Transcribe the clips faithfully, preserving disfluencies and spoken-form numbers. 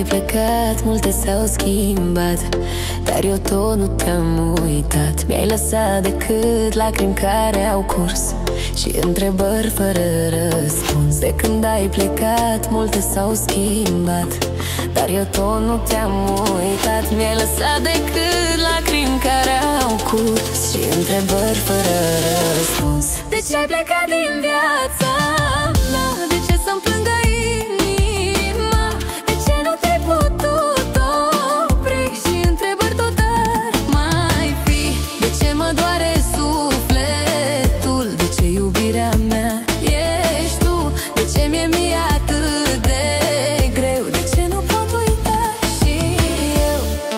ai plecat, multe s-au schimbat, dar eu tot nu te-am uitat. Mi-ai lăsat decât lacrimi care au curs și întrebări fără răspuns. De când ai plecat, multe s-au schimbat, dar eu tot nu te-am uitat. Mi-ai lăsat decât lacrimi care au curs și întrebări fără răspuns. De ce ai plecat din viața mea? De ce să-mi plângă inima? De ce nu te-ai putut opri și întrebări tot ar mai fi? De ce mă doare sufletul? De ce iubirea mea ești tu? De ce mi-e mie atât de greu? De ce nu pot uita și eu?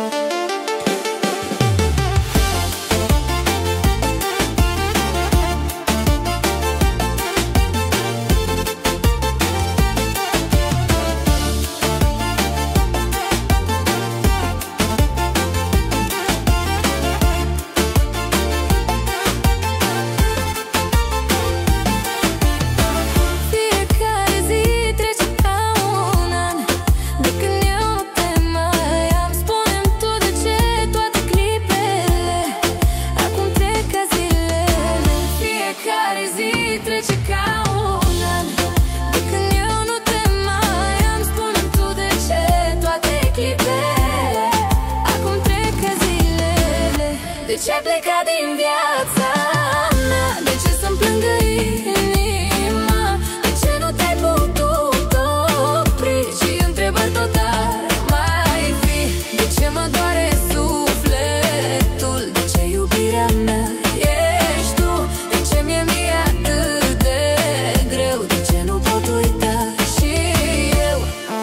Fiecare zi trece ca un an de când eu nu te mai am. Spune-mi tu de ce toate clipele acum trec ca zilele. Fiecare zi trece ca un an de când eu nu te mai am. Spune-mi tu de ce toate clipele acum trec ca zilele. De ce ai plecat din viața mea? De ce să-mi plângă inima? De ce nu te-ai putut opri și întrebări tot ar mai fi? De ce mă doare sufletul? De ce iubirea mea ești tu? De ce mi-e mie atât de greu? De ce nu pot uita și eu?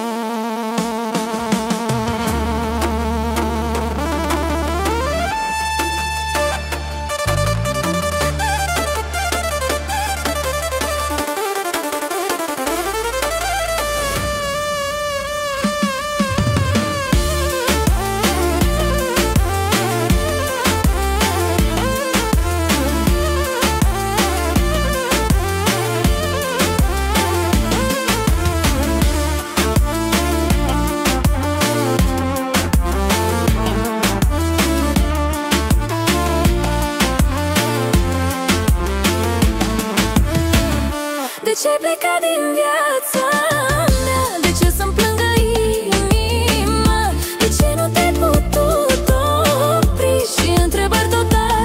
De ce ai plecat din viața mea? De ce să-mi plângă inima? De ce nu te-ai putut opri și întrebări tot